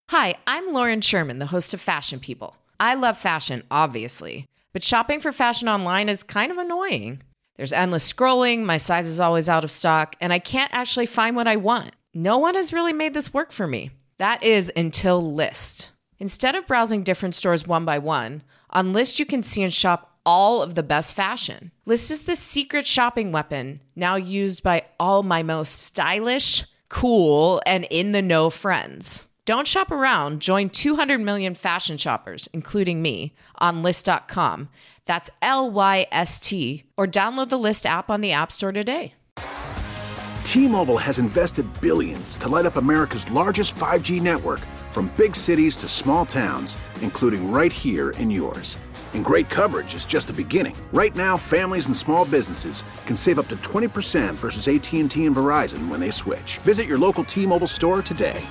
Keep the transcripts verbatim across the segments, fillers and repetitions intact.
Hi, I'm Lauren Sherman, the host of Fashion People. I love fashion, obviously, but shopping for fashion online is kind of annoying. There's endless scrolling, my size is always out of stock, and I can't actually find what I want. No one has really made this work for me. That is until Lyst. Instead of browsing different stores one by one, on Lyst you can see and shop all of the best fashion. Lyst is the secret shopping weapon now used by all my most stylish, cool, and in-the-know friends. Don't shop around. Join two hundred million fashion shoppers, including me, on Lyst dot com. That's L Y S T, or download the Lyst app on the App Store today. T-Mobile has invested billions to light up America's largest five G network, from big cities to small towns, including right here in yours. And great coverage is just the beginning. Right now, families and small businesses can save up to twenty percent versus A T and T and Verizon when they switch. Visit your local T-Mobile store today.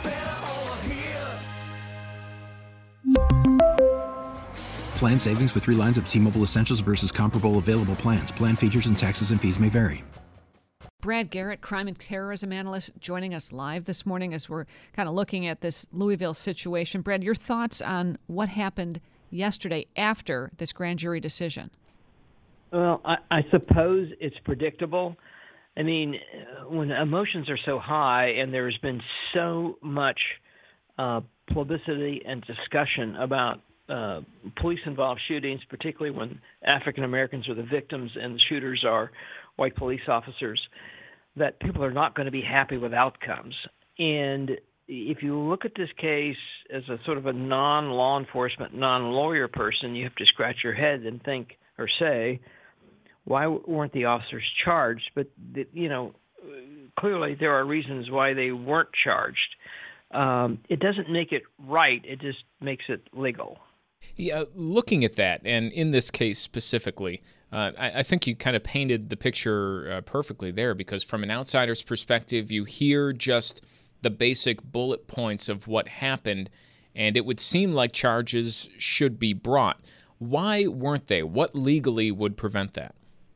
Plan savings with three lines of T-Mobile Essentials versus comparable available plans. Plan features and taxes and fees may vary. Brad Garrett, crime and terrorism analyst, joining us live this morning as we're kind of looking at this Louisville situation. Brad, your thoughts on what happened yesterday after this grand jury decision? Well, I, I suppose it's predictable. I mean, when emotions are so high and there's been so much uh, publicity and discussion about uh, police-involved shootings, particularly when African Americans are the victims and the shooters are white police officers, that people are not going to be happy with outcomes. And if you look at this case as a sort of a non-law enforcement, non-lawyer person, you have to scratch your head and think or say, why weren't the officers charged? But, you know, clearly there are reasons why they weren't charged. Um, it doesn't make it right. It just makes it legal. Yeah, looking at that, and in this case specifically, uh, I, I think you kind of painted the picture uh, perfectly there, because from an outsider's perspective, you hear just the basic bullet points of what happened, and it would seem like charges should be brought. Why weren't they? What legally would prevent that?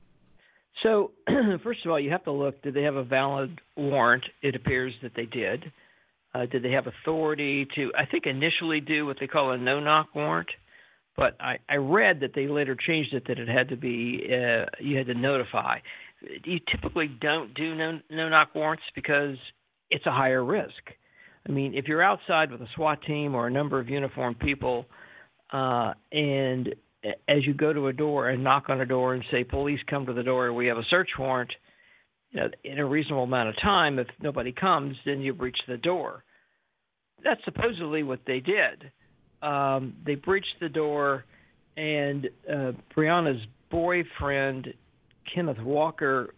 So, first of all, you have to look, did they have a valid warrant? It appears that they did. Uh, did they have authority to, I think, initially do what they call a no-knock warrant? But I, I read that they later changed it, that it had to be, uh, you had to notify. You typically don't do no, no-knock warrants because it's a higher risk. I mean, if you're outside with a SWAT team or a number of uniformed people, uh, and as you go to a door and knock on a door and say, police, come to the door, we have a search warrant, you know, in a reasonable amount of time, if nobody comes, then you breach the door. That's supposedly what they did. Um, they breached the door, and uh, Breonna's boyfriend, Kenneth Walker,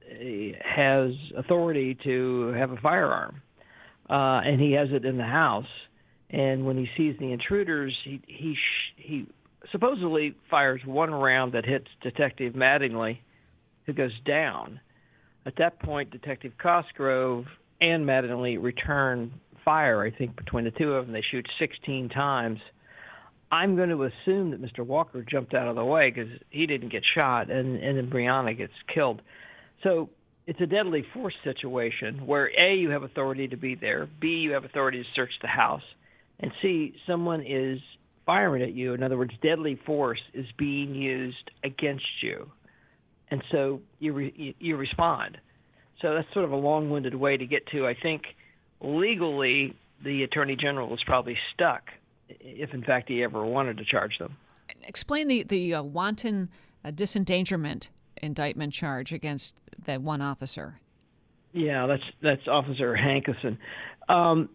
has authority to have a firearm, uh, and he has it in the house. And when he sees the intruders, he he he supposedly fires one round that hits Detective Mattingly, who goes down. At that point, Detective Cosgrove and Mattingly return fire, I think, between the two of them. They shoot sixteen times. I'm going to assume that Mister Walker jumped out of the way because he didn't get shot, and, and then Breonna gets killed. So it's a deadly force situation where, A, you have authority to be there, B, you have authority to search the house, and C, someone is firing at you. In other words, deadly force is being used against you. And so you re, you respond. So that's sort of a long-winded way to get to, I think, legally, the Attorney General was probably stuck, if in fact he ever wanted to charge them. Explain the, the uh, wanton uh, disendangerment indictment charge against that one officer. Yeah, that's that's Officer Hankerson. Um,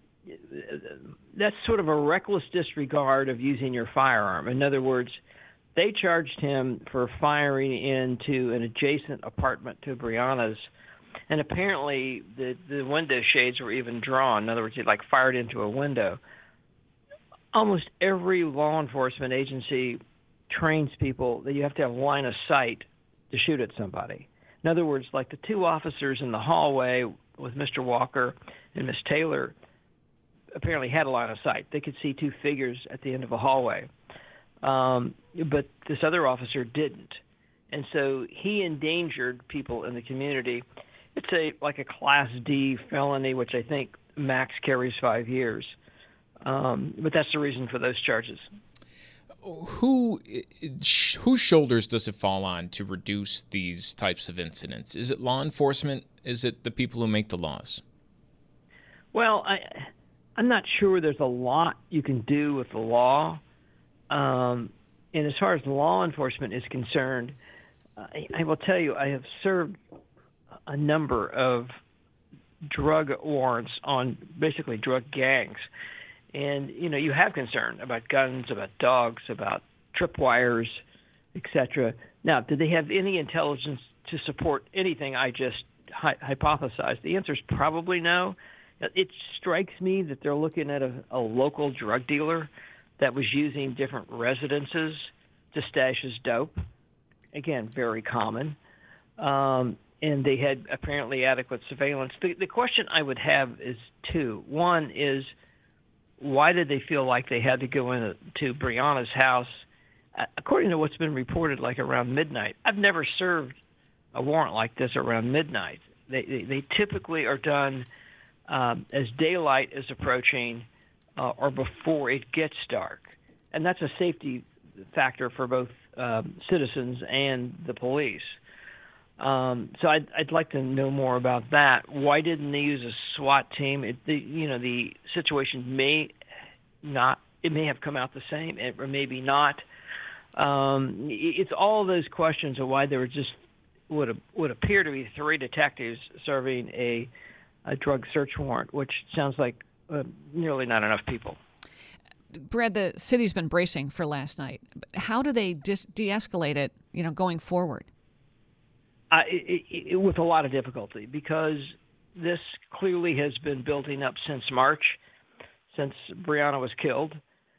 that's sort of a reckless disregard of using your firearm. In other words, they charged him for firing into an adjacent apartment to Breonna's, and apparently the, the window shades were even drawn. In other words, he like fired into a window. Almost every law enforcement agency trains people that you have to have line of sight to shoot at somebody. In other words, like the two officers in the hallway with Mister Walker and Miss Taylor apparently had a line of sight. They could see two figures at the end of a hallway. Um, but this other officer didn't. And so he endangered people in the community. It's a like a Class D felony, which I think max carries five years. Um, but that's the reason for those charges. Who, whose shoulders does it fall on to reduce these types of incidents? Is it law enforcement? Is it the people who make the laws? Well, I, I'm not sure there's a lot you can do with the law. Um, and as far as law enforcement is concerned, I, I will tell you, I have served a number of drug warrants on basically drug gangs. And, you know, you have concern about guns, about dogs, about tripwires, et cetera. Now, did they have any intelligence to support anything I just hy- hypothesized? The answer is probably no. It strikes me that they're looking at a, a local drug dealer that was using different residences to stash his dope. Again, very common. Um, and they had apparently adequate surveillance. The, the question I would have is two. One is, why did they feel like they had to go into Breonna's house, uh, according to what's been reported, like around midnight? I've never served a warrant like this around midnight. They they, they typically are done um, as daylight is approaching uh, or before it gets dark, and that's a safety factor for both um, citizens and the police. Um, so I'd, I'd like to know more about that. Why didn't they use a SWAT team? It, the, you know, the situation may not, it may have come out the same, or maybe not. Um, it's all those questions of why there were just would would appear to be three detectives serving a, a drug search warrant, which sounds like uh, nearly not enough people. Brad, the city's been bracing for last night. How do they dis- de-escalate it, you know, going forward? Uh, it, it, with a lot of difficulty, because this clearly has been building up since March, since Breonna was killed.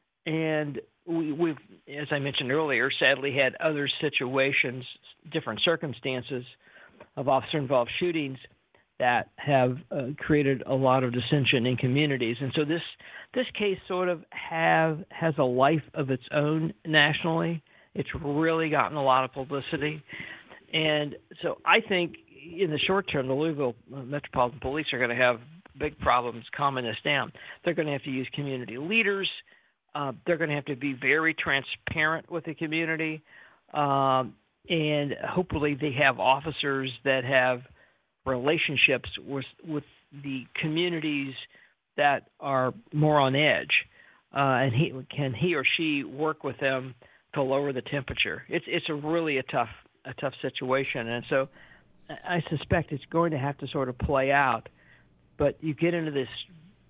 And we, we've, as I mentioned earlier, sadly had other situations, different circumstances of officer-involved shootings that have uh, created a lot of dissension in communities. And so this this case sort of have has a life of its own nationally. It's really gotten a lot of publicity. And so I think in the short term, the Louisville Metropolitan Police are going to have big problems calming this down. They're going to have to use community leaders. Uh, they're going to have to be very transparent with the community. Um, and hopefully they have officers that have relationships with, with the communities that are more on edge. Uh, and he can he or she work with them to lower the temperature. It's it's a really a tough a tough situation, and so I suspect it's going to have to sort of play out. But you get into this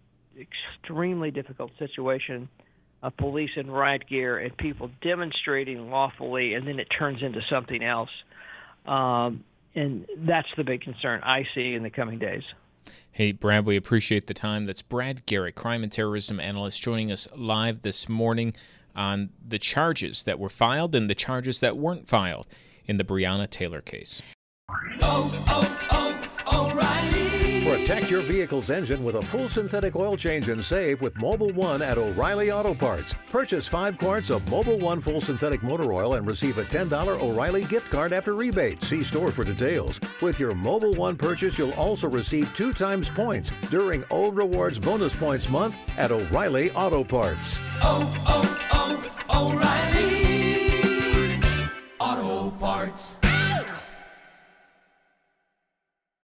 extremely difficult situation of police in riot gear and people demonstrating lawfully, and then it turns into something else. Um, and that's the big concern I see in the coming days. Hey, Brad, we appreciate the time. That's Brad Garrett, crime and terrorism analyst, joining us live this morning on the charges that were filed and the charges that weren't filed in the Breonna Taylor case. Oh, oh, oh, O'Reilly. Protect your vehicle's engine with a full synthetic oil change and save with Mobil one at O'Reilly Auto Parts. Purchase five quarts of Mobil one full synthetic motor oil and receive a ten dollars O'Reilly gift card after rebate. See store for details. With your Mobil one purchase, you'll also receive two times points during O Rewards Bonus Points Month at O'Reilly Auto Parts. Oh, oh, oh, O'Reilly.